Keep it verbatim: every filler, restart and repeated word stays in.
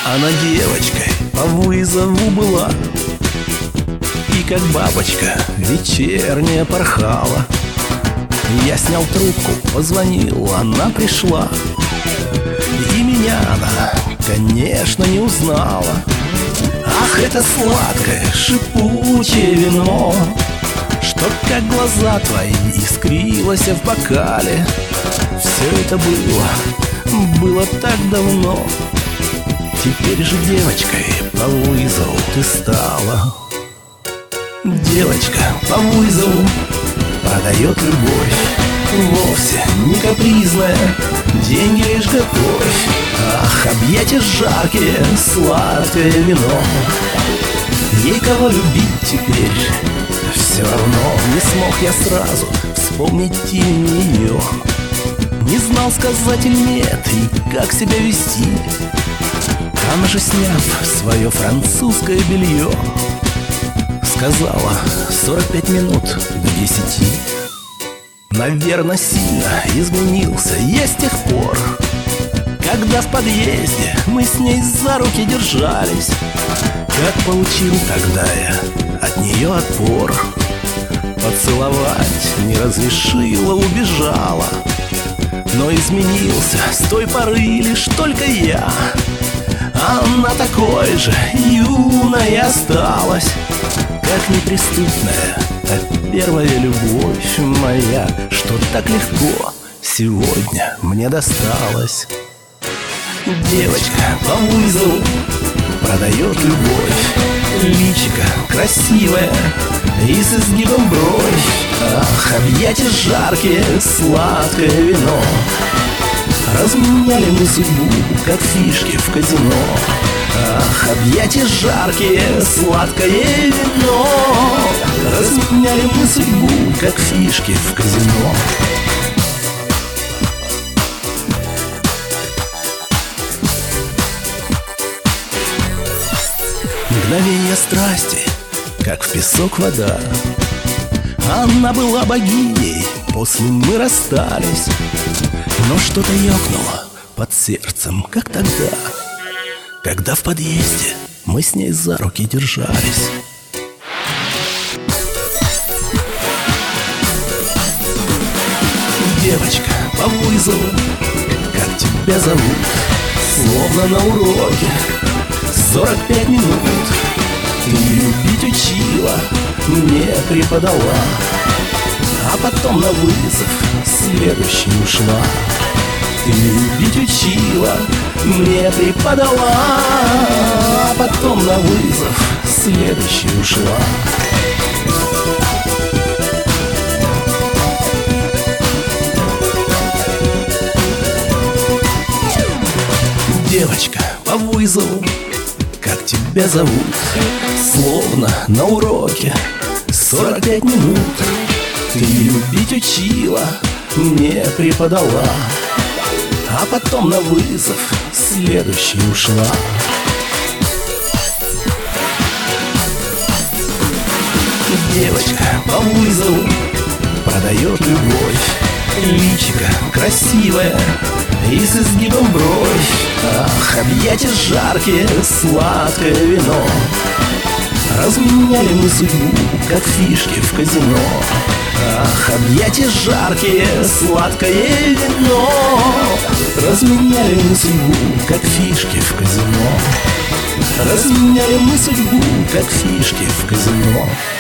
Она девочкой по вызову была, и как бабочка вечерняя порхала. Я снял трубку, позвонил, она пришла. И меня она, конечно, не узнала. Ах, это сладкое, шипучее вино, что как глаза твои искрилось в бокале. Все это было, было так давно. Теперь же девочкой по вызову ты стала. Девочка по вызову продает любовь, вовсе не капризная, деньги лишь готовь. Ах, объятия жаркие, сладкое вино. Ей кого любить теперь все равно. Не смог я сразу вспомнить имя ее, не знал, сказать или нет, и как себя вести. Она же, сняв свое французское белье, сказала: сорок пять минут до десяти. Наверно, сильно изменился я с тех пор, когда в подъезде мы с ней за руки держались. Как получил тогда я от нее отпор, поцеловать не разрешила, убежала. Но изменился с той поры лишь только я. Она такой же юной осталась, как неприступная та первая любовь моя, что так легко сегодня мне досталась. Девочка по вызову продает любовь, личико красивое и с изгибом бровь. Ах, объятия жаркие, сладкое вино. Разменяли мы судьбу, как фишки в казино. Ах, объятия жаркие, сладкое вино. Разменяли мы судьбу, как фишки в казино. Мгновение страсти, как в песок вода. Она была богиней, после мы расстались. Но что-то ёкнуло под сердцем, как тогда, когда в подъезде мы с ней за руки держались. Девочка по вызову, как тебя зовут? Словно на уроке сорок пять минут. Ты любить учила, мне преподала, а потом на вызов следующий ушла. Ты любить учила, мне преподала, а потом на вызов следующий ушла. Девочка по вызову, как тебя зовут? Словно на уроке сорок пять минут. Ты любить учила, мне преподала, а потом на вызов следующий ушла. Девочка по вызову продает любовь, личико красивое и с изгибом бровь. Ах, объятия жаркие, сладкое вино. Разменяли мы судьбу, как фишки в казино. Ах, объятия жаркие, сладкое вино. Разменяли мы судьбу, как фишки в казино. Разменяли мы судьбу, как фишки в казино.